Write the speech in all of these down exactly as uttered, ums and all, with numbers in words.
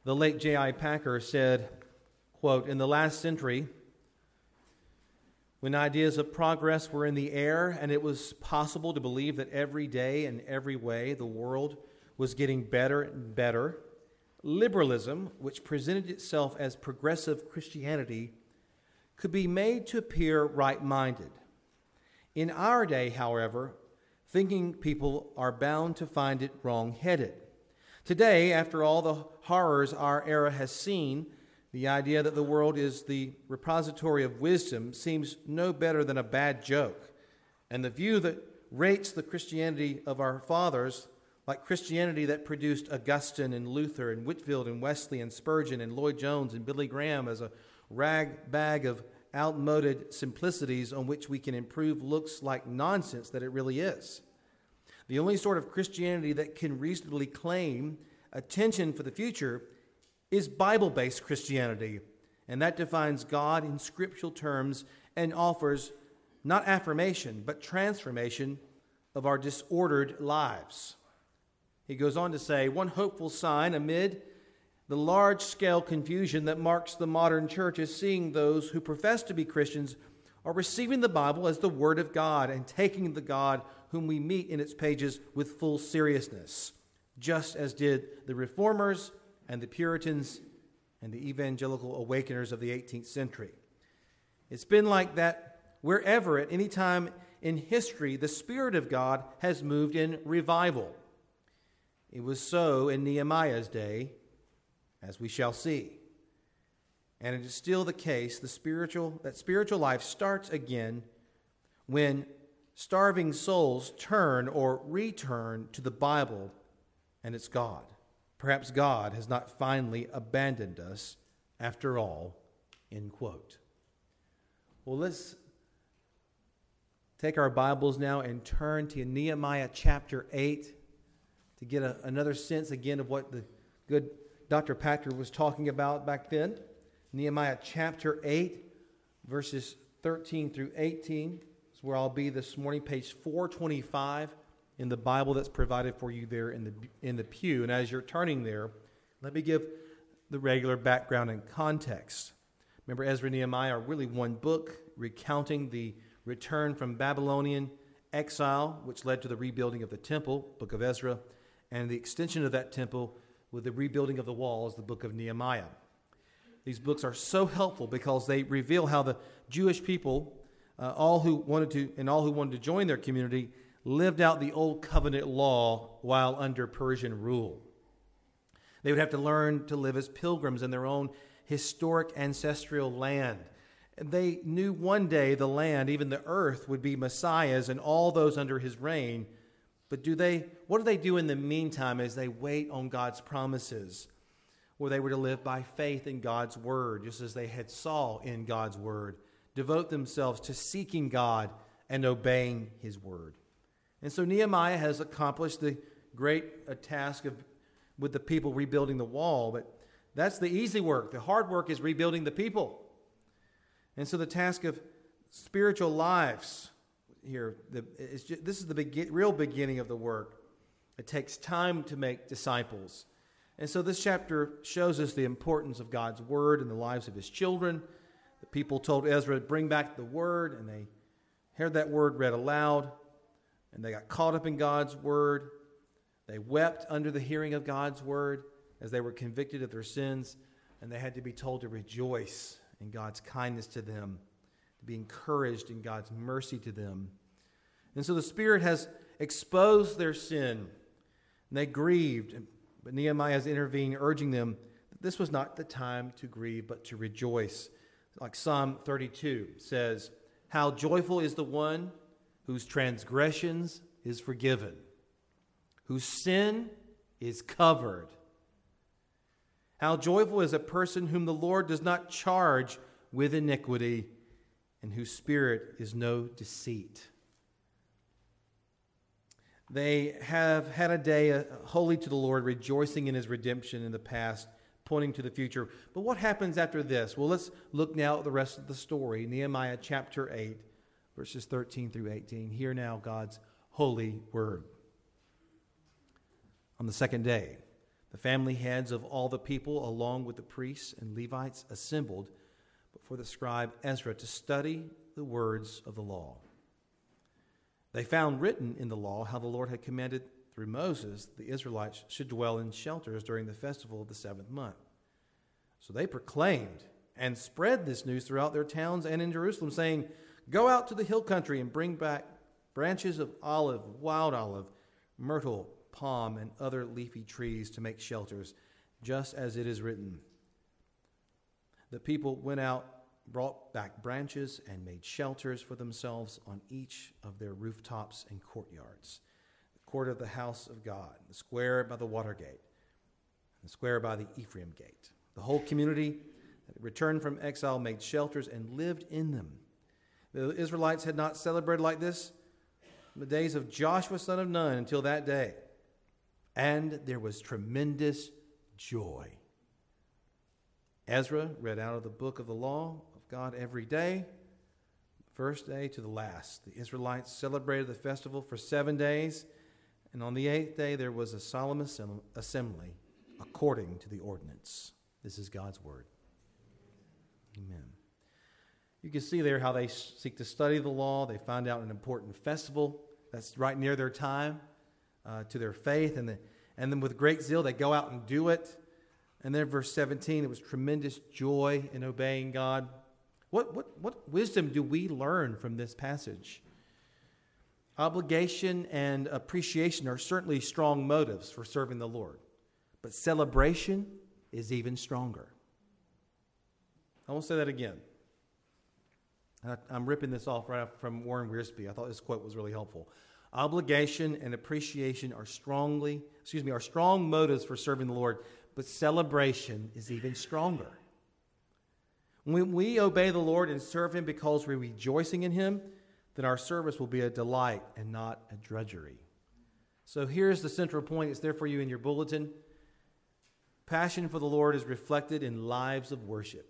The late J I Packer said, quote, "In the last century, when ideas of progress were in the air and it was possible to believe that every day and every way the world was getting better and better, liberalism, which presented itself as progressive Christianity, could be made to appear right-minded. In our day, however, thinking people are bound to find it wrong-headed. Today, after all the horrors our era has seen, the idea that the world is the repository of wisdom seems no better than a bad joke, and the view that rates the Christianity of our fathers like Christianity that produced Augustine and Luther and Whitefield and Wesley and Spurgeon and Lloyd Jones and Billy Graham as a rag bag of outmoded simplicities on which we can improve looks like nonsense that it really is. The only sort of Christianity that can reasonably claim attention for the future is Bible-based Christianity, and that defines God in scriptural terms and offers not affirmation, but transformation of our disordered lives." He goes on to say, "One hopeful sign amid the large-scale confusion that marks the modern church is seeing those who profess to be Christians are receiving the Bible as the Word of God and taking the God whom we meet in its pages with full seriousness, just as did the Reformers and the Puritans and the evangelical awakeners of the eighteenth century. It's been like that wherever at any time in history the Spirit of God has moved in revival. It was so in Nehemiah's day, as we shall see. And it is still the case, the spiritual that spiritual life starts again when starving souls turn or return to the Bible and its God. Perhaps God has not finally abandoned us after all," end quote. Well, let's take our Bibles now and turn to Nehemiah chapter eight to get a, another sense again of what the good Doctor Packer was talking about back then. Nehemiah chapter eight, verses thirteen through eighteen is where I'll be this morning, page four twenty-five in the Bible that's provided for you there in the in the pew. And as you're turning there, let me give the regular background and context. Remember, Ezra and Nehemiah are really one book recounting the return from Babylonian exile, which led to the rebuilding of the temple, book of Ezra, and the extension of that temple with the rebuilding of the walls, the book of Nehemiah. These books are so helpful because they reveal how the Jewish people, uh, all who wanted to, and all who wanted to join their community, lived out the old covenant law while under Persian rule. They would have to learn to live as pilgrims in their own historic ancestral land. They knew one day the land, even the earth, would be Messiah's and all those under his reign. But do they? What do they do in the meantime as they wait on God's promises? Where they were to live by faith in God's word, just as they had saw in God's word, devote themselves to seeking God and obeying his word. And so Nehemiah has accomplished the great uh, task of with the people rebuilding the wall, but that's the easy work. The hard work is rebuilding the people. And so the task of spiritual lives here, the, it's just, this is the begin, real beginning of the work. It takes time to make disciples. And so this chapter shows us the importance of God's word in the lives of his children. The people told Ezra to bring back the word, and they heard that word read aloud, and they got caught up in God's word. They wept under the hearing of God's word as they were convicted of their sins, and they had to be told to rejoice in God's kindness to them, to be encouraged in God's mercy to them. And so the Spirit has exposed their sin, and they grieved. But Nehemiah has intervened, urging them that this was not the time to grieve, but to rejoice. Like Psalm thirty-two says, "How joyful is the one whose transgressions is forgiven, whose sin is covered. How joyful is a person whom the Lord does not charge with iniquity, and whose spirit is no deceit." They have had a day holy to the Lord, rejoicing in his redemption in the past, pointing to the future. But what happens after this? Well, let's look now at the rest of the story. Nehemiah chapter eight, verses thirteen through eighteen. Hear now God's holy word. On the second day, the The family heads of all the people, along with the priests and Levites, assembled before the scribe Ezra to study the words of the law. They found written in the law how the Lord had commanded through Moses the Israelites should dwell in shelters during the festival of the seventh month. So they proclaimed and spread this news throughout their towns and in Jerusalem, saying, "Go out to the hill country and bring back branches of olive, wild olive, myrtle, palm, and other leafy trees to make shelters, just as it is written." The people went out, brought back branches, and made shelters for themselves on each of their rooftops and courtyards. The court of the house of God, the square by the water gate, and the square by the Ephraim gate. The whole community that had returned from exile made shelters and lived in them. The Israelites had not celebrated like this in the days of Joshua son of Nun until that day. And there was tremendous joy. Ezra read out of the book of the law of God every day, first day to the last. The Israelites celebrated the festival for seven days, and on the eighth day there was a solemn assembly according to the ordinance. This is God's word. Amen. You can see there how they seek to study the law. They find out an important festival that's right near their time, uh, to their faith, and, the, and then with great zeal they go out and do it. And then verse seventeen, it was tremendous joy in obeying God. What, what, what wisdom do we learn from this passage? Obligation and appreciation are certainly strong motives for serving the Lord, but celebration is even stronger. I won't say that again. I'm ripping this off right from Warren Wiersbe. I thought this quote was really helpful. Obligation and appreciation are strongly, excuse me, are strong motives for serving the Lord, but celebration is even stronger. When we obey the Lord and serve Him because we're rejoicing in Him, then our service will be a delight and not a drudgery. So here's the central point. It's there for you in your bulletin. Passion for the Lord is reflected in lives of worship.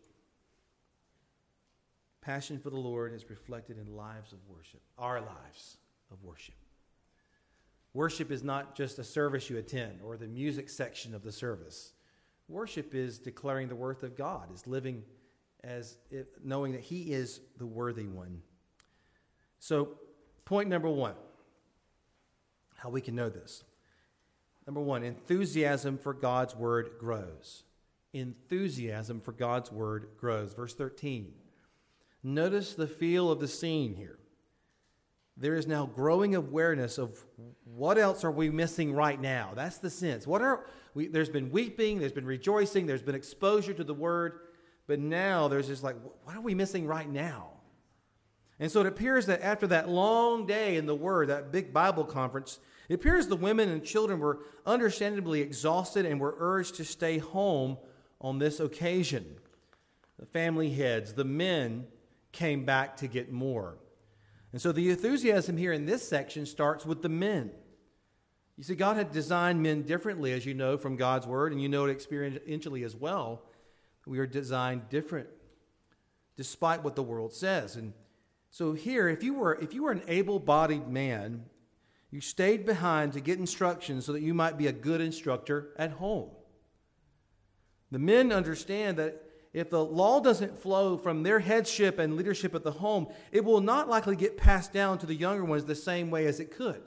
Passion for the Lord is reflected in lives of worship, our lives of worship. Worship is not just a service you attend or the music section of the service. Worship is declaring the worth of God, is living as if, knowing that He is the worthy one. So, point number one, how we can know this. Number one, enthusiasm for God's word grows. Enthusiasm for God's word grows. Verse thirteen. Notice the feel of the scene here. There is now growing awareness of what else are we missing right now. That's the sense. What are we? There's been weeping, there's been rejoicing, there's been exposure to the word, but now there's just like, what are we missing right now? And so it appears that after that long day in the Word, that big Bible conference, it appears the women and children were understandably exhausted and were urged to stay home on this occasion. The family heads, the men, came back to get more. And so the enthusiasm here in this section starts with the men. You see, God had designed men differently, as you know from God's Word, and you know it experientially as well. We are designed different, despite what the world says. And so here, if you were if you were an able-bodied man, you stayed behind to get instructions so that you might be a good instructor at home. The men understand that if the law doesn't flow from their headship and leadership at the home, it will not likely get passed down to the younger ones the same way as it could.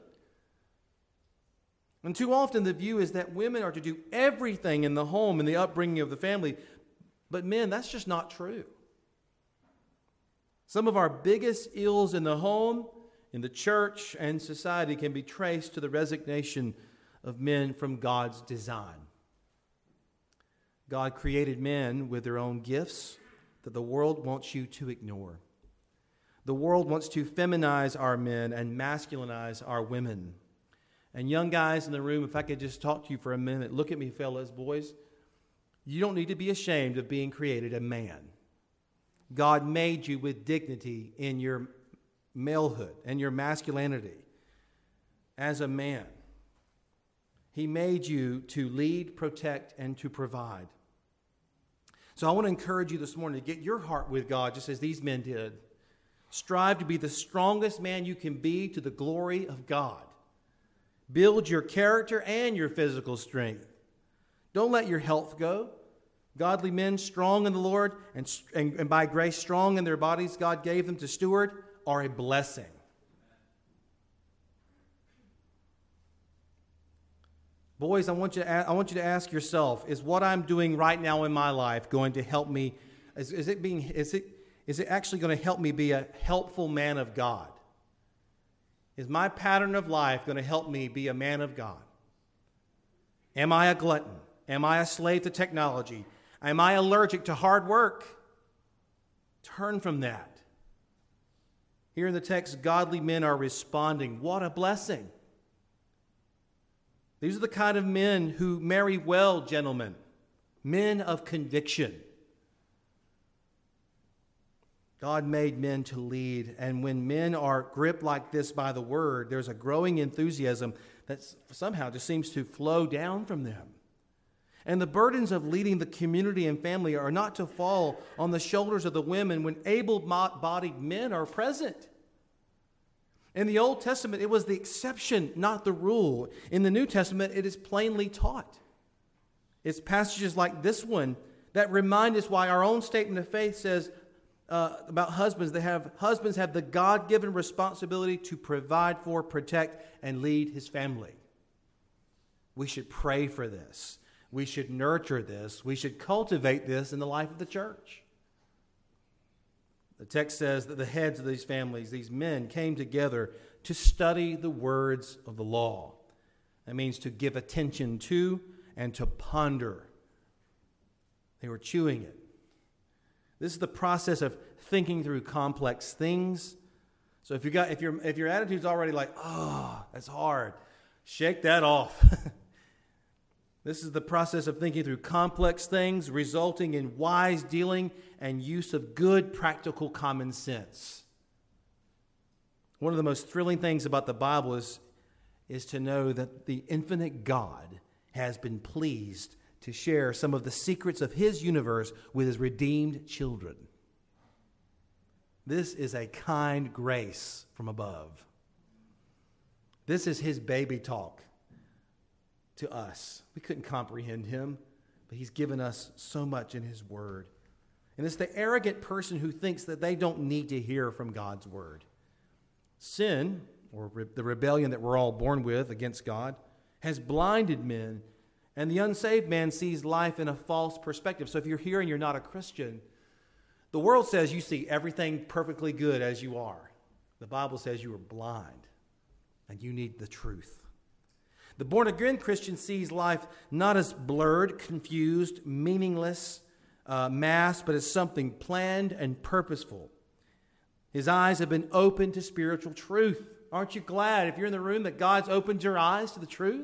And too often the view is that women are to do everything in the home and the upbringing of the family. But men, that's just not true. Some of our biggest ills in the home, in the church, and society can be traced to the resignation of men from God's design. God created men with their own gifts that the world wants you to ignore. The world wants to feminize our men and masculinize our women. And young guys in the room, if I could just talk to you for a minute, look at me, fellas, boys. You don't need to be ashamed of being created a man. God made you with dignity in your malehood and your masculinity as a man. He made you to lead, protect, and to provide. So I want to encourage you this morning to get your heart with God just as these men did. Strive to be the strongest man you can be to the glory of God. Build your character and your physical strength. Don't let your health go. Godly men, strong in the Lord and, and, and by grace strong in their bodies God gave them to steward, are a blessing. Boys, I want you to ask, I want you to ask yourself, is what I'm doing right now in my life going to help me? Is, is it being is it is it actually going to help me be a helpful man of God? Is my pattern of life going to help me be a man of God? Am I a glutton? Am I a slave to technology? Am I allergic to hard work? Turn from that. Here in the text, godly men are responding. What a blessing. These are the kind of men who marry well, gentlemen. Men of conviction. God made men to lead, and when men are gripped like this by the word, there's a growing enthusiasm that somehow just seems to flow down from them. And the burdens of leading the community and family are not to fall on the shoulders of the women when able-bodied men are present. In the Old Testament, it was the exception, not the rule. In the New Testament, it is plainly taught. It's passages like this one that remind us why our own statement of faith says uh, about husbands, they have husbands have the God-given responsibility to provide for, protect, and lead his family. We should pray for this. We should nurture this. We should cultivate this in the life of the church. The text says that the heads of these families, these men, came together to study the words of the law. That means to give attention to and to ponder. They were chewing it. This is the process of thinking through complex things. So if you got if your if your attitude's already like, oh, that's hard, shake that off. This is the process of thinking through complex things, resulting in wise dealing and use of good practical common sense. One of the most thrilling things about the Bible is, is to know that the infinite God has been pleased to share some of the secrets of his universe with his redeemed children. This is a kind grace from above. This is his baby talk to us. We couldn't comprehend him, but he's given us so much in his word. And it's the arrogant person who thinks that they don't need to hear from God's word. Sin, or re- the rebellion that we're all born with against God, has blinded men, and the unsaved man sees life in a false perspective. So if you're here and you're not a Christian, the world says you see everything perfectly good as you are. The Bible says you are blind, and you need the truth. The born-again Christian sees life not as blurred, confused, meaningless, uh, mass, but as something planned and purposeful. His eyes have been opened to spiritual truth. Aren't you glad, if you're in the room, that God's opened your eyes to the truth?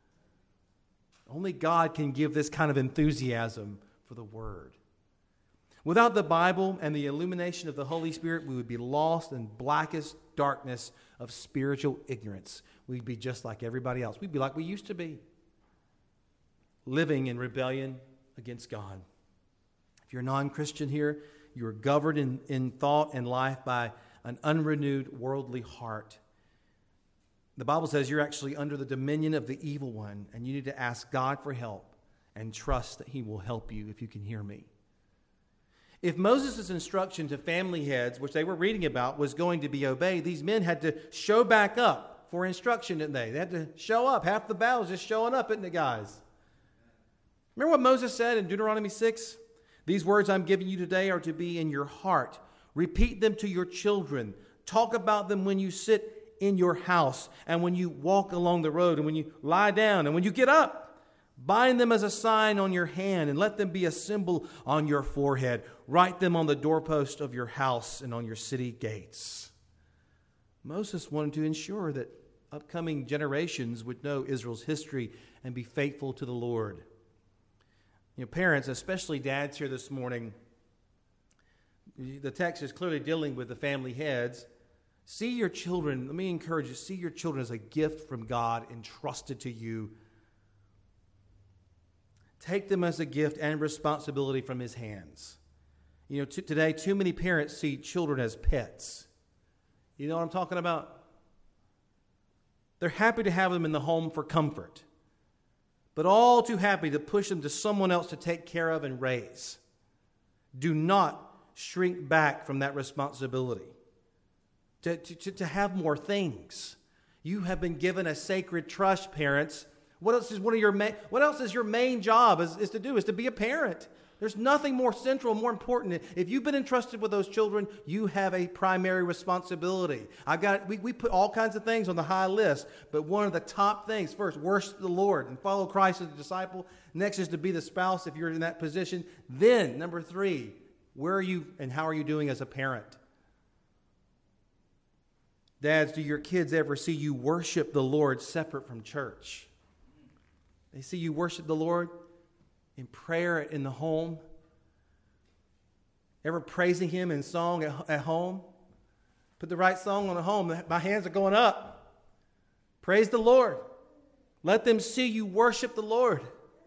Only God can give this kind of enthusiasm for the Word. Without the Bible and the illumination of the Holy Spirit, we would be lost in blackest darkness of spiritual ignorance. We'd be just like everybody else. We'd be like we used to be, living in rebellion against God. If you're a non-Christian here, you are governed in, in thought and life by an unrenewed worldly heart. The Bible says you're actually under the dominion of the evil one, and you need to ask God for help and trust that he will help you, if you can hear me. If Moses' instruction to family heads, which they were reading about, was going to be obeyed, these men had to show back up for instruction, didn't they? They had to show up. Half the battle is just showing up, isn't it, guys? Remember what Moses said in Deuteronomy six? These words I'm giving you today are to be in your heart. Repeat them to your children. Talk about them when you sit in your house and when you walk along the road and when you lie down and when you get up. Bind them as a sign on your hand and let them be a symbol on your forehead. Write them on the doorpost of your house and on your city gates. Moses wanted to ensure that upcoming generations would know Israel's history and be faithful to the Lord. You know, parents, especially dads here this morning, the text is clearly dealing with the family heads. See your children, let me encourage you, see your children as a gift from God entrusted to you. Take them as a gift and responsibility from his hands. You know, t- today, too many parents see children as pets. You know what I'm talking about? They're happy to have them in the home for comfort. but all too happy to push them to someone else to take care of and raise. Do not shrink back from that responsibility. To, to, to have more things. You have been given a sacred trust, parents. What else is one of your main, what else is your main job is, is to do? Is to be a parent. There's nothing more central, more important. If you've been entrusted with those children, you have a primary responsibility. I've got we, we put all kinds of things on the high list, but one of the top things, first, worship the Lord and follow Christ as a disciple. Next is to be the spouse if you're in that position. Then, number three, where are you and how are you doing as a parent? Dads, do your kids ever see you worship the Lord separate from church? They see you worship the Lord in prayer in the home? Ever praising Him in song at, at home? Put the right song on the home. My hands are going up. Praise the Lord. Let them see you worship the Lord.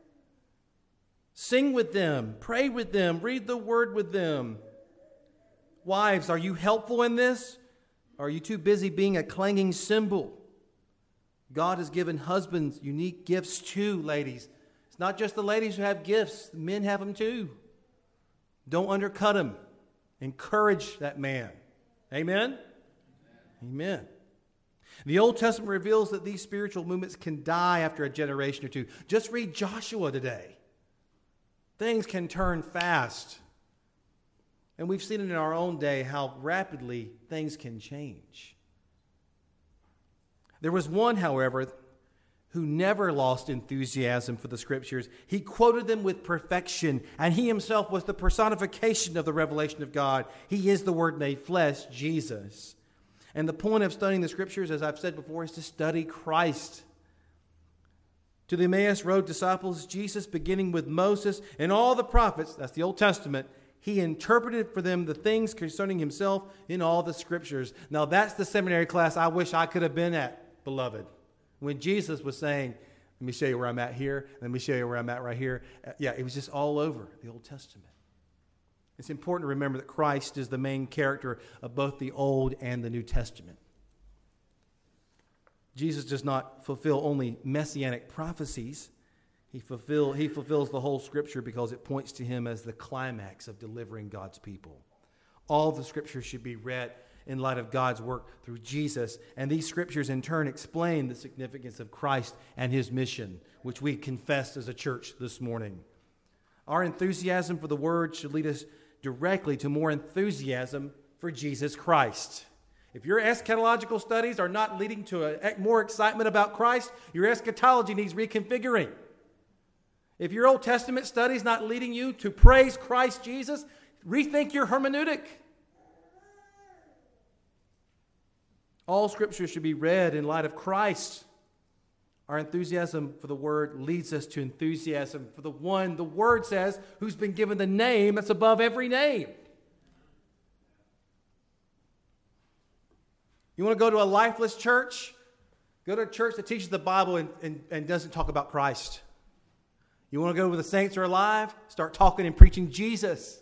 Sing with them. Pray with them. Read the Word with them. Wives, are you helpful in this? Or are you too busy being a clanging cymbal? God has given husbands unique gifts too, ladies. It's not just the ladies who have gifts. The men have them too. Don't undercut them. Encourage that man. Amen? Amen? Amen. The Old Testament reveals that these spiritual movements can die after a generation or two. Just read Joshua today. Things can turn fast. And we've seen it in our own day how rapidly things can change. There was one, however, who never lost enthusiasm for the Scriptures. He quoted them with perfection, and he himself was the personification of the revelation of God. He is the Word made flesh, Jesus. And the point of studying the Scriptures, as I've said before, is to study Christ. To the Emmaus Road disciples, Jesus, beginning with Moses and all the prophets, that's the Old Testament, He interpreted for them the things concerning Himself in all the Scriptures. Now that's the seminary class I wish I could have been at, beloved. When Jesus was saying, let me show you where I'm at here, let me show you where I'm at right here. Uh, yeah, it was just all over the Old Testament. It's important to remember that Christ is the main character of both the Old and the New Testament. Jesus does not fulfill only messianic prophecies. He, fulfill, he fulfills the whole Scripture because it points to Him as the climax of delivering God's people. All the Scriptures should be read in light of God's work through Jesus. And these Scriptures in turn explain the significance of Christ and His mission, which we confessed as a church this morning. Our enthusiasm for the Word should lead us directly to more enthusiasm for Jesus Christ. If your eschatological studies are not leading to a, more excitement about Christ, your eschatology needs reconfiguring. If your Old Testament study is not leading you to praise Christ Jesus, rethink your hermeneutic. All Scripture should be read in light of Christ. Our enthusiasm for the Word leads us to enthusiasm for the one, the Word says, who's been given the name that's above every name. You want to go to a lifeless church? Go to a church that teaches the Bible and, and, and doesn't talk about Christ. You want to go where the saints are alive? Start talking and preaching Jesus.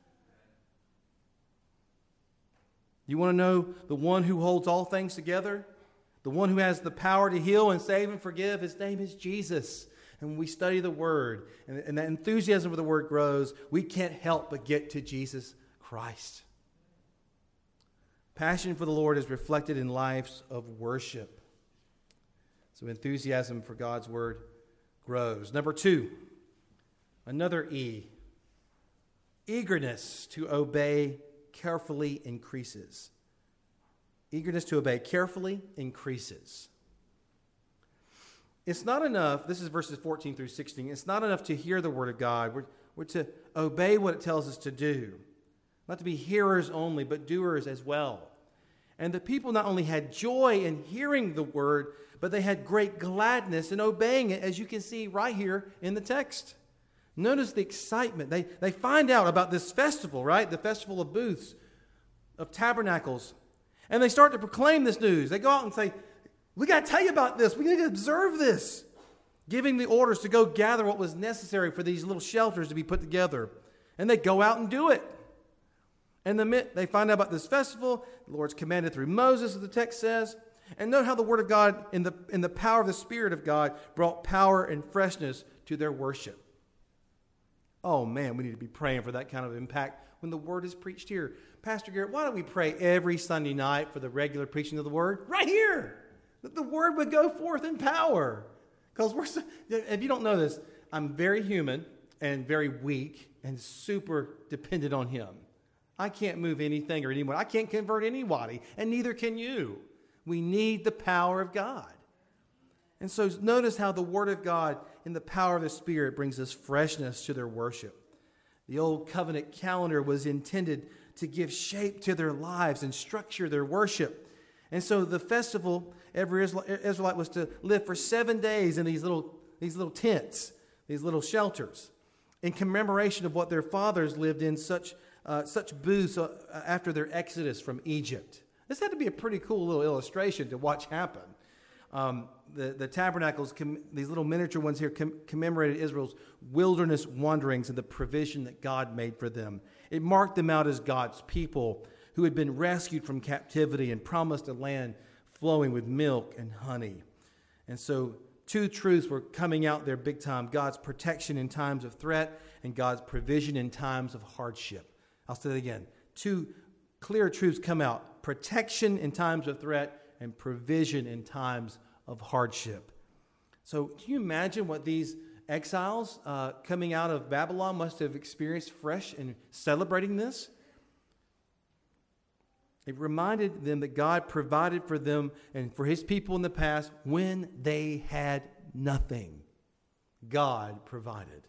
You want to know the one who holds all things together? The one who has the power to heal and save and forgive? His name is Jesus. And when we study the Word and, and that enthusiasm for the Word grows, we can't help but get to Jesus Christ. Passion for the Lord is reflected in lives of worship. So enthusiasm for God's Word grows. Number two, another E. Eagerness to obey carefully increases. Eagerness to obey carefully increases. It's not enough, this is verses fourteen through sixteen, it's not enough to hear the Word of God. We're, we're to obey what it tells us to do. Not to be hearers only, but doers as well. And the people not only had joy in hearing the Word, but they had great gladness in obeying it, as you can see right here in the text. Notice the excitement. They, they find out about this festival, right? The festival of booths, of tabernacles. And they start to proclaim this news. They go out and say, we got to tell you about this. We need to observe this. Giving the orders to go gather what was necessary for these little shelters to be put together. And they go out and do it. And the minute they find out about this festival, the Lord's commanded through Moses, as the text says. And note how the Word of God, in the, in the power of the Spirit of God, brought power and freshness to their worship. Oh man, we need to be praying for that kind of impact when the Word is preached here. Pastor Garrett, why don't we pray every Sunday night for the regular preaching of the Word? Right here! That the Word would go forth in power. Because we're so, if you don't know this, I'm very human and very weak and super dependent on Him. I can't move anything or anyone. I can't convert anybody, and neither can you. We need the power of God. And so notice how the Word of God in the power of the Spirit brings us freshness to their worship. The old covenant calendar was intended to give shape to their lives and structure their worship. And so the festival, every Israelite was to live for seven days in these little, these little tents, these little shelters, in commemoration of what their fathers lived in such, uh, such booths uh, after their exodus from Egypt. This had to be a pretty cool little illustration to watch happen. Um, the, the tabernacles, com- these little miniature ones here, com- commemorated Israel's wilderness wanderings and the provision that God made for them. It marked them out as God's people who had been rescued from captivity and promised a land flowing with milk and honey. And so two truths were coming out there big time: God's protection in times of threat and God's provision in times of hardship. I'll say that again. Two clear truths come out: protection in times of threat and provision in times of hardship. So can you imagine what these exiles uh, coming out of Babylon must have experienced fresh in celebrating this? It reminded them that God provided for them and for His people in the past when they had nothing. God provided.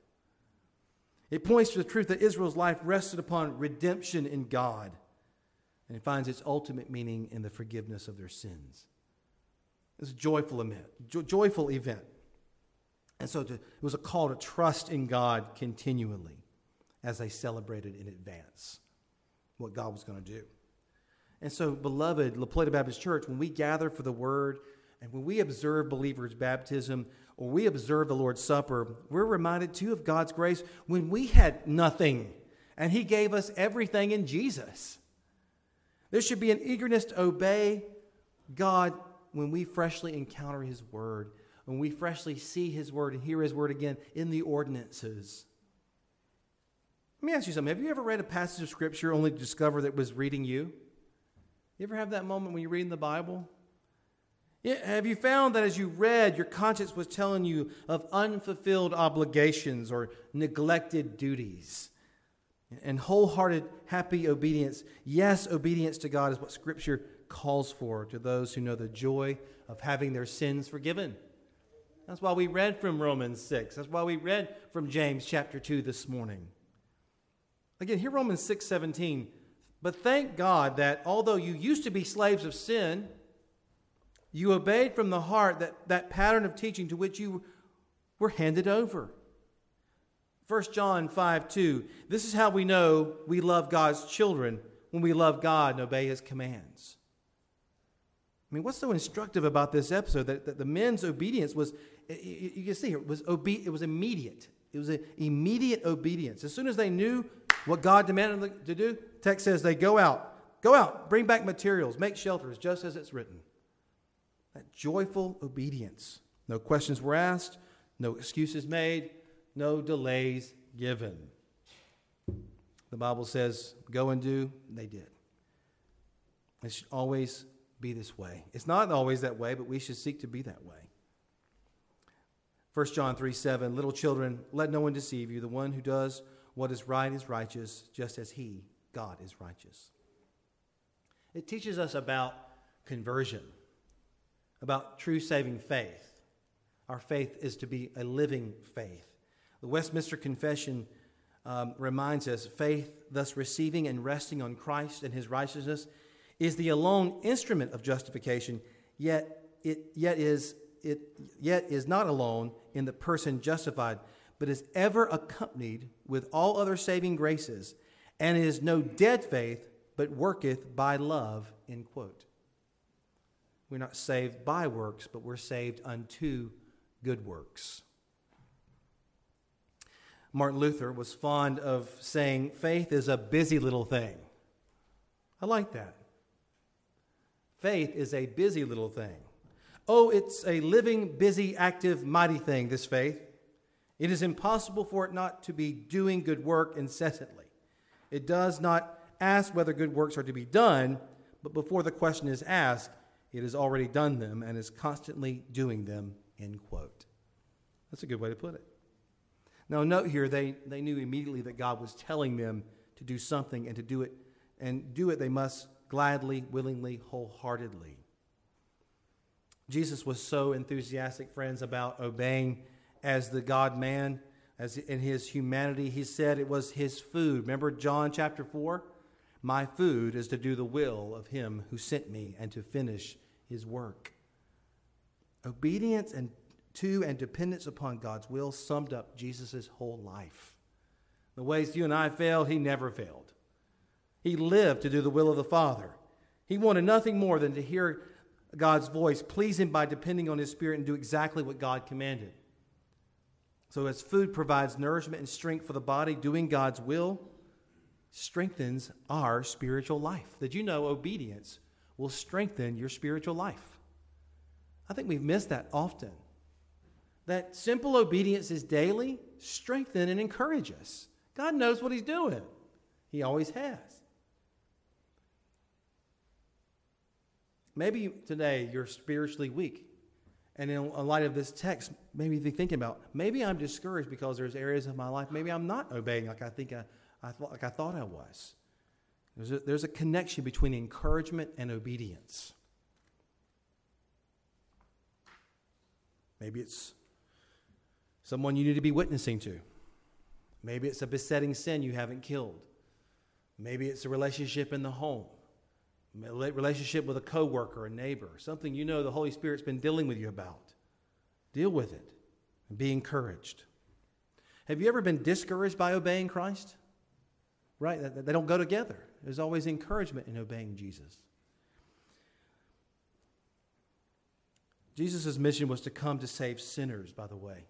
It points to the truth that Israel's life rested upon redemption in God, and it finds its ultimate meaning in the forgiveness of their sins. It's a joyful event, jo- joyful event. And so to, it was a call to trust in God continually as they celebrated in advance what God was going to do. And so, beloved La Plata Baptist Church, when we gather for the Word and when we observe believers' baptism or we observe the Lord's Supper, we're reminded too of God's grace when we had nothing and He gave us everything in Jesus. There should be an eagerness to obey God when we freshly encounter His Word, when we freshly see His Word and hear His Word again in the ordinances. Let me ask you something. Have you ever read a passage of Scripture only to discover that it was reading you? You ever have that moment when you're reading the Bible? Yeah, have you found that as you read, your conscience was telling you of unfulfilled obligations or neglected duties? And wholehearted, happy obedience, yes, obedience to God is what Scripture calls for to those who know the joy of having their sins forgiven. That's why we read from Romans six. That's why we read from James chapter two this morning. Again, here Romans six seventeen. But thank God that although you used to be slaves of sin, you obeyed from the heart that, that pattern of teaching to which you were handed over. First John five two, this is how we know we love God's children, when we love God and obey His commands. I mean, what's so instructive about this episode? That, that the men's obedience was, you, you can see here, it was, obe- it was immediate. It was an immediate obedience. As soon as they knew what God demanded them to do, text says they go out, go out, bring back materials, make shelters, just as it's written. That joyful obedience. No questions were asked, no excuses made, no delays given. The Bible says, go and do, and they did. It should always be this way. It's not always that way, but we should seek to be that way. First John three seven, little children, let no one deceive you. The one who does what is right is righteous, just as He, God, is righteous. It teaches us about conversion, about true saving faith. Our faith is to be a living faith. The Westminster Confession um, reminds us, faith, thus receiving and resting on Christ and His righteousness, is the alone instrument of justification, yet it yet is it yet is not alone in the person justified, but is ever accompanied with all other saving graces, and is no dead faith, but worketh by love, end quote. We're not saved by works, but we're saved unto good works. Martin Luther was fond of saying, faith is a busy little thing. I like that. Faith is a busy little thing. Oh, it's a living, busy, active, mighty thing, this faith. It is impossible for it not to be doing good work incessantly. It does not ask whether good works are to be done, but before the question is asked, it has already done them and is constantly doing them, end quote. That's a good way to put it. Now, note here, they, they knew immediately that God was telling them to do something, and to do it, and do it they must gladly, willingly, wholeheartedly. Jesus was so enthusiastic, friends, about obeying as the God-man, as in his humanity. He said it was his food. Remember John chapter four? My food is to do the will of him who sent me and to finish his work. Obedience and to and dependence upon God's will summed up Jesus' whole life. The ways you and I failed, he never failed. He lived to do the will of the Father. He wanted nothing more than to hear God's voice, please him by depending on his Spirit, and do exactly what God commanded. So as food provides nourishment and strength for the body, doing God's will strengthens our spiritual life. Did you know obedience will strengthen your spiritual life? I think we've missed that often. That simple obedience is daily, strengthen and encourage us. God knows what he's doing. He always has. Maybe today you're spiritually weak. And in light of this text, maybe you're thinking about, maybe I'm discouraged because there's areas of my life, maybe I'm not obeying like I think I, I thought, like I thought I was. There's a, there's a connection between encouragement and obedience. Maybe it's someone you need to be witnessing to. Maybe it's a besetting sin you haven't killed. Maybe it's a relationship in the home. A relationship with a coworker, a neighbor, something you know the Holy Spirit's been dealing with you about. Deal with it and be encouraged. Have you ever been discouraged by obeying Christ? Right? They don't go together. There's always encouragement in obeying Jesus. Jesus' mission was to come to save sinners, by the way.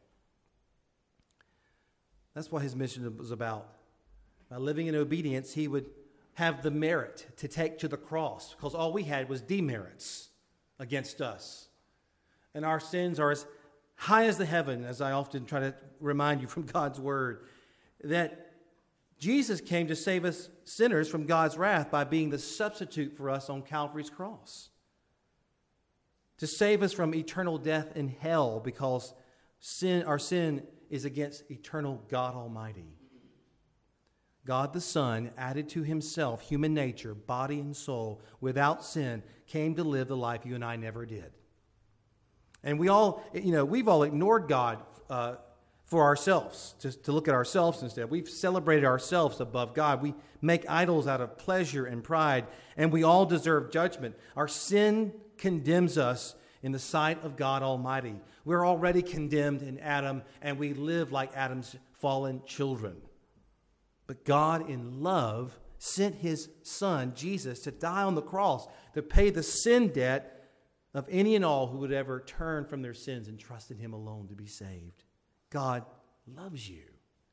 That's what his mission was about. By living in obedience, he would have the merit to take to the cross, because all we had was demerits against us. And our sins are as high as the heaven, as I often try to remind you from God's word, that Jesus came to save us sinners from God's wrath by being the substitute for us on Calvary's cross. To save us from eternal death in hell, because sin, our sin is against eternal God Almighty. God the Son added to himself human nature, body and soul, without sin, came to live the life you and I never did. And we all, you know, we've all ignored God uh, for ourselves, to, to look at ourselves instead. We've celebrated ourselves above God. We make idols out of pleasure and pride, and we all deserve judgment. Our sin condemns us in the sight of God Almighty. We're already condemned in Adam, and we live like Adam's fallen children. But God, in love, sent his Son, Jesus, to die on the cross to pay the sin debt of any and all who would ever turn from their sins and trust in him alone to be saved. God loves you.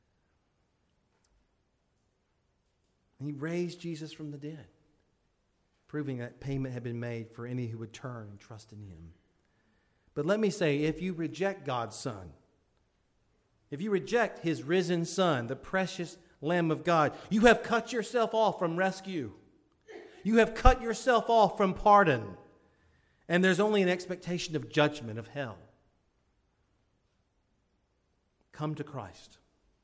And he raised Jesus from the dead, proving that payment had been made for any who would turn and trust in him. But let me say, if you reject God's Son, if you reject his risen Son, the precious Lamb of God, you have cut yourself off from rescue. You have cut yourself off from pardon. And there's only an expectation of judgment, of hell. Come to Christ.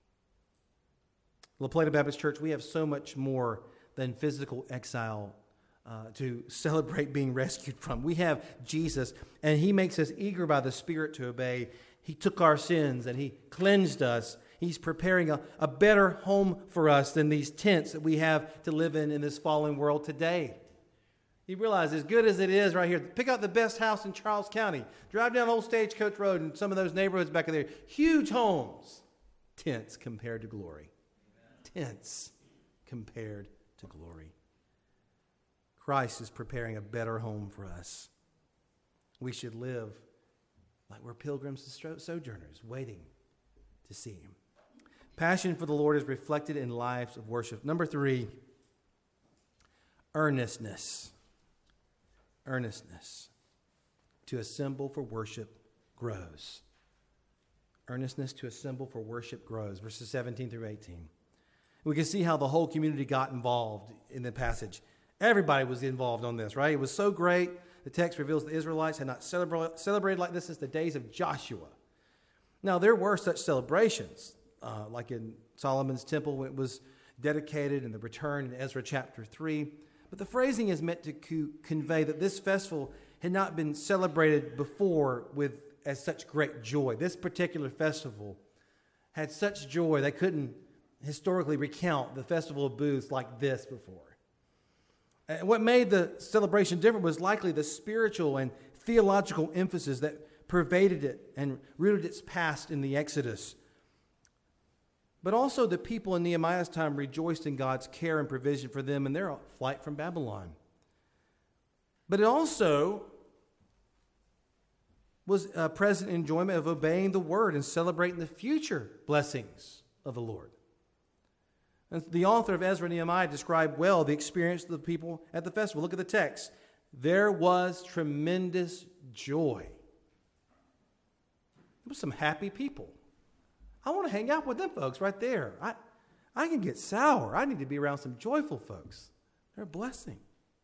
La Plata Baptist Church, we have so much more than physical exile uh, to celebrate being rescued from. We have Jesus, and he makes us eager by the Spirit to obey. He took our sins and he cleansed us. He's preparing a, a better home for us than these tents that we have to live in in this fallen world today. You realize, as good as it is right here, pick out the best house in Charles County. Drive down Old Stagecoach Road and some of those neighborhoods back there. Huge homes. Tents compared to glory. Tents compared to glory. Christ is preparing a better home for us. We should live like we're pilgrims and sojourners, waiting to see him. Passion for the Lord is reflected in lives of worship. Number three, earnestness. earnestness to assemble for worship grows. Earnestness to assemble for worship grows. Verses seventeen through eighteen. We can see how the whole community got involved in the passage. Everybody was involved on this, right? It was so great. The text reveals the Israelites had not celebra- celebrated like this since the days of Joshua. Now, there were such celebrations, uh, like in Solomon's temple when it was dedicated and the return in Ezra chapter three. But the phrasing is meant to co- convey that this festival had not been celebrated before with as such great joy. This particular festival had such joy they couldn't historically recount the Festival of Booths like this before. And what made the celebration different was likely the spiritual and theological emphasis that pervaded it and rooted its past in the Exodus. But also the people in Nehemiah's time rejoiced in God's care and provision for them in their flight from Babylon. But it also was a present enjoyment of obeying the word and celebrating the future blessings of the Lord. And the author of Ezra and Nehemiah described well the experience of the people at the festival. Look at the text. There was tremendous joy. There were some happy people. I want to hang out with them folks right there. I, I can get sour. I need to be around some joyful folks. They're a blessing.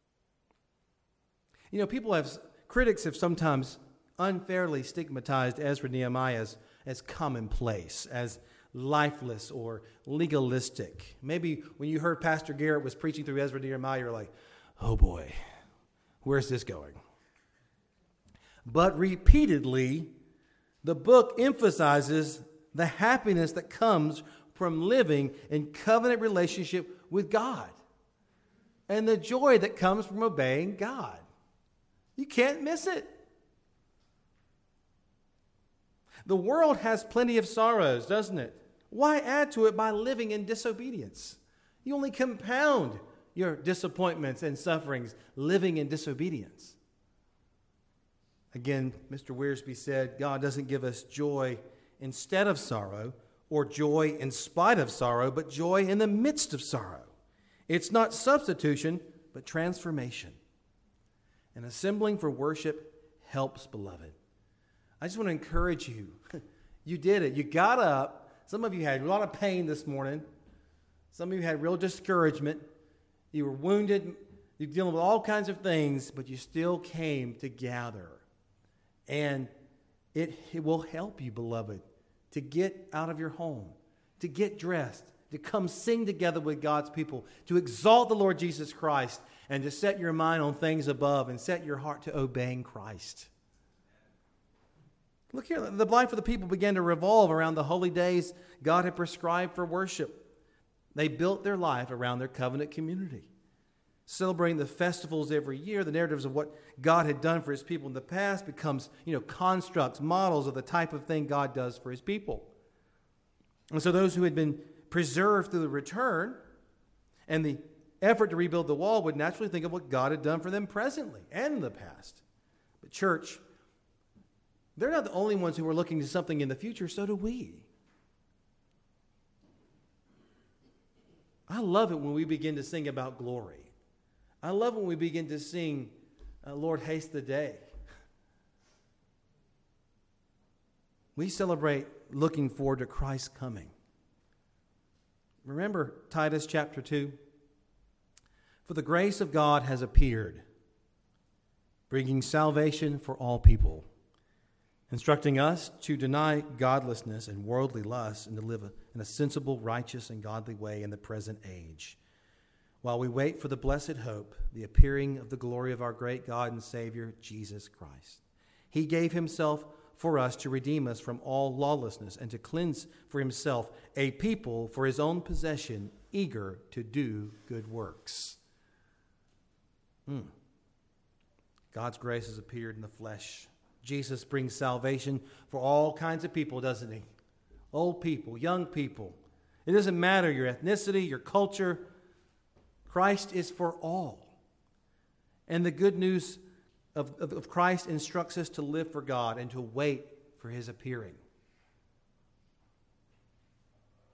You know, people have, critics have sometimes unfairly stigmatized Ezra and Nehemiah as, as commonplace, as lifeless or legalistic. Maybe when you heard Pastor Garrett was preaching through Ezra and Nehemiah, you're like, oh boy, where's this going? But repeatedly, the book emphasizes the happiness that comes from living in covenant relationship with God and the joy that comes from obeying God. You can't miss it. The world has plenty of sorrows, doesn't it? Why add to it by living in disobedience? You only compound your disappointments and sufferings living in disobedience. Again, Mister Wiersbe said, God doesn't give us joy instead of sorrow or joy in spite of sorrow, but joy in the midst of sorrow. It's not substitution, but transformation. And assembling for worship helps, beloved. I just want to encourage you. You did it. You got up. Some of you had a lot of pain this morning. Some of you had real discouragement. You were wounded. You're dealing with all kinds of things, but you still came to gather. And it, it will help you, beloved, to get out of your home, to get dressed, to come sing together with God's people, to exalt the Lord Jesus Christ, and to set your mind on things above and set your heart to obeying Christ. Look here, the life of the people began to revolve around the holy days God had prescribed for worship. They built their life around their covenant community, celebrating the festivals every year. The narratives of what God had done for his people in the past becomes, you know, constructs, models of the type of thing God does for his people. And so those who had been preserved through the return and the effort to rebuild the wall would naturally think of what God had done for them presently and in the past. But church, they're not the only ones who are looking to something in the future, so do we. I love it when we begin to sing about glory. I love when we begin to sing, uh, Lord, haste the day. We celebrate looking forward to Christ's coming. Remember Titus chapter two? For the grace of God has appeared, bringing salvation for all people, instructing us to deny godlessness and worldly lusts and to live in a sensible, righteous, and godly way in the present age, while we wait for the blessed hope, the appearing of the glory of our great God and Savior, Jesus Christ. He gave himself for us to redeem us from all lawlessness and to cleanse for himself a people for his own possession, eager to do good works. Hmm. God's grace has appeared in the flesh. Jesus brings salvation for all kinds of people, doesn't he? Old people, young people. It doesn't matter your ethnicity, your culture. Christ is for all. And the good news of, of, of Christ instructs us to live for God and to wait for his appearing.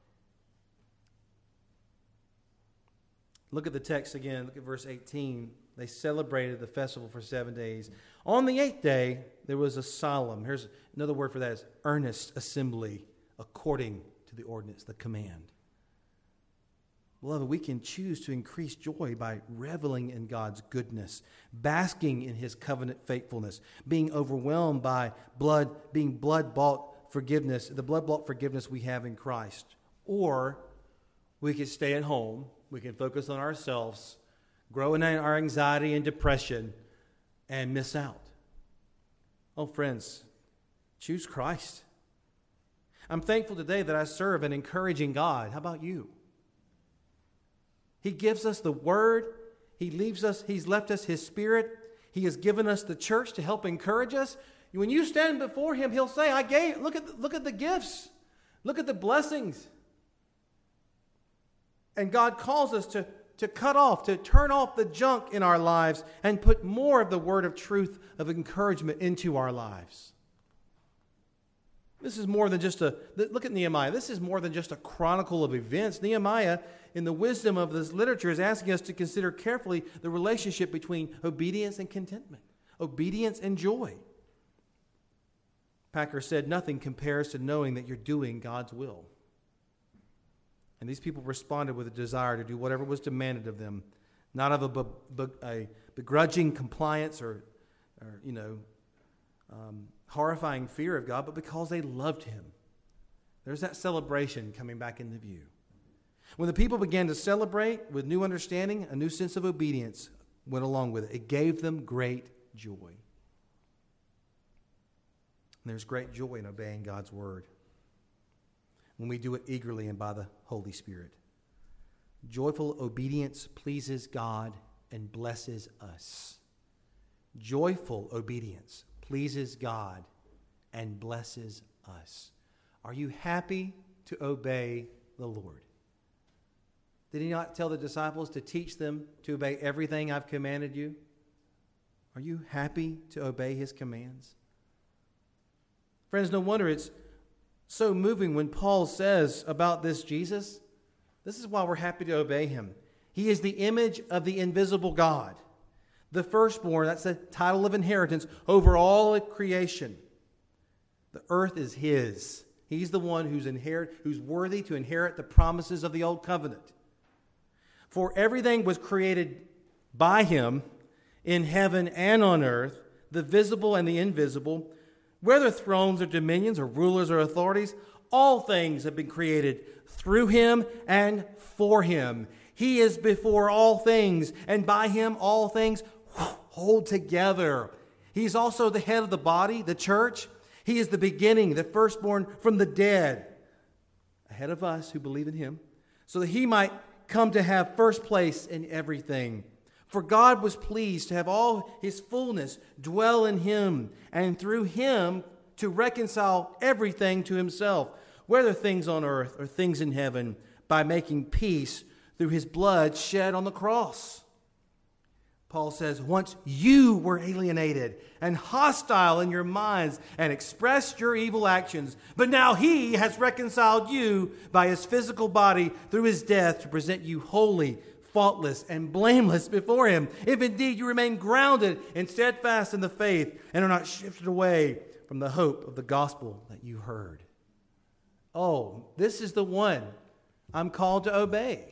Look at the text again. Look at verse eighteen. They celebrated the festival for seven days. On the eighth day, there was a solemn, here's another word for that, is earnest assembly according to the ordinance, the command. Beloved, we can choose to increase joy by reveling in God's goodness, basking in His covenant faithfulness, being overwhelmed by blood, being blood-bought forgiveness, the blood-bought forgiveness we have in Christ. Or we can stay at home, we can focus on ourselves, grow in our anxiety and depression, and miss out. Oh, friends, choose Christ. I'm thankful today that I serve an encouraging God. How about you? He gives us the Word. He leaves us. He's left us His Spirit. He has given us the church to help encourage us. When you stand before Him, He'll say, I gave, look at, look at the gifts. Look at the blessings. And God calls us to, to cut off, to turn off the junk in our lives and put more of the word of truth, of encouragement into our lives. This is more than just a, look at Nehemiah. This is more than just a chronicle of events. Nehemiah, in the wisdom of this literature, is asking us to consider carefully the relationship between obedience and contentment, obedience and joy. Packer said, nothing compares to knowing that you're doing God's will. And these people responded with a desire to do whatever was demanded of them, not of a, be, be, a begrudging compliance or, or you know, um, horrifying fear of God, but because they loved Him. There's that celebration coming back into view. When the people began to celebrate with new understanding, a new sense of obedience went along with it. It gave them great joy. And there's great joy in obeying God's word when we do it eagerly and by the Holy Spirit. Joyful obedience pleases God and blesses us. Joyful obedience pleases God and blesses us. Are you happy to obey the Lord? Did He not tell the disciples to teach them to obey everything I've commanded you? Are you happy to obey His commands? Friends, no wonder it's so moving when Paul says about this Jesus, this is why we're happy to obey Him. He is the image of the invisible God, the firstborn, that's the title of inheritance, over all of creation. The earth is His. He's the one who's inherit, who's worthy to inherit the promises of the old covenant. For everything was created by Him in heaven and on earth, the visible and the invisible, whether thrones or dominions or rulers or authorities, all things have been created through Him and for Him. He is before all things, and by Him all things hold together. He's also the head of the body, the church. He is the beginning, the firstborn from the dead, ahead of us who believe in Him, so that He might come to have first place in everything. For God was pleased to have all His fullness dwell in Him, and through Him to reconcile everything to Himself, whether things on earth or things in heaven, by making peace through His blood shed on the cross. Paul says, once you were alienated and hostile in your minds and expressed your evil actions, but now He has reconciled you by His physical body through His death to present you holy, faultless, and blameless before Him, if indeed you remain grounded and steadfast in the faith and are not shifted away from the hope of the gospel that you heard. Oh, this is the one I'm called to obey.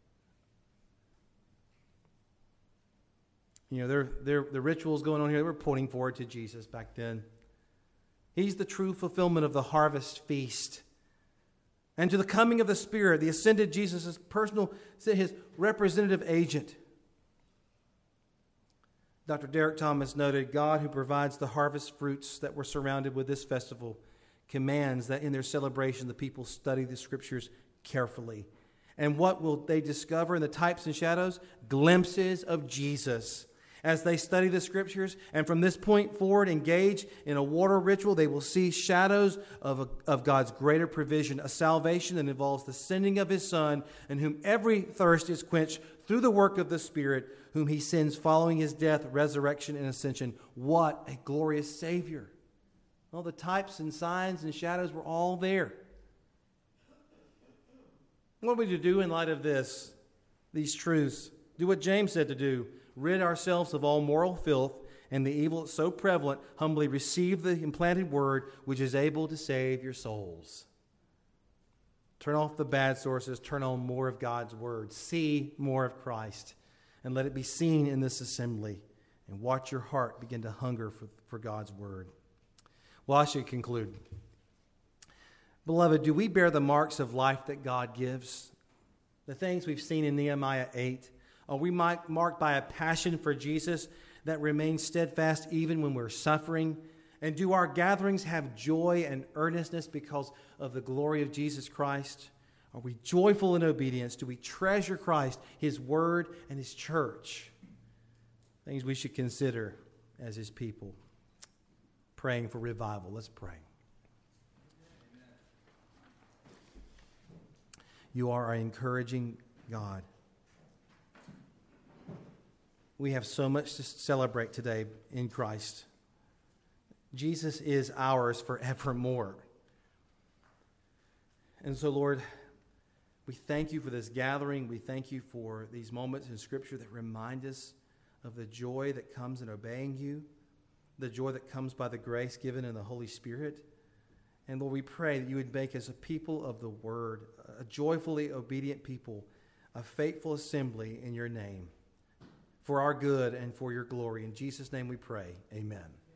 You know, there, there, the rituals going on here, they were pointing forward to Jesus back then. He's the true fulfillment of the harvest feast. And to the coming of the Spirit, the ascended Jesus' personal, His representative agent. Doctor Derek Thomas noted, God who provides the harvest fruits that were surrounded with this festival commands that in their celebration the people study the Scriptures carefully. And what will they discover in the types and shadows? Glimpses of Jesus. As they study the Scriptures and from this point forward engage in a water ritual, they will see shadows of, a, of God's greater provision, a salvation that involves the sending of His Son, in whom every thirst is quenched through the work of the Spirit, whom He sends following His death, resurrection, and ascension. What a glorious Savior. All the types and signs and shadows were all there. What are we to do in light of this, these truths? Do what James said to do. rid ourselves of all moral filth and the evil that's so prevalent, humbly receive the implanted word which is able to save your souls. Turn off the bad sources. Turn on more of God's word. See more of Christ. And let it be seen in this assembly. And watch your heart begin to hunger for, for God's word. Well, I should conclude. Beloved, do we bear the marks of life that God gives? The things we've seen in Nehemiah eight. Are we marked by a passion for Jesus that remains steadfast even when we're suffering? And do our gatherings have joy and earnestness because of the glory of Jesus Christ? Are we joyful in obedience? Do we treasure Christ, His Word, and His church? Things we should consider as His people. Praying for revival. Let's pray. You are an encouraging God. We have so much to celebrate today in Christ. Jesus is ours forevermore. And so, Lord, we thank you for this gathering. We thank you for these moments in Scripture that remind us of the joy that comes in obeying you, the joy that comes by the grace given in the Holy Spirit. And Lord, we pray that you would make us a people of the Word, a joyfully obedient people, a faithful assembly in your name, for our good and for your glory. In Jesus' name we pray. Amen.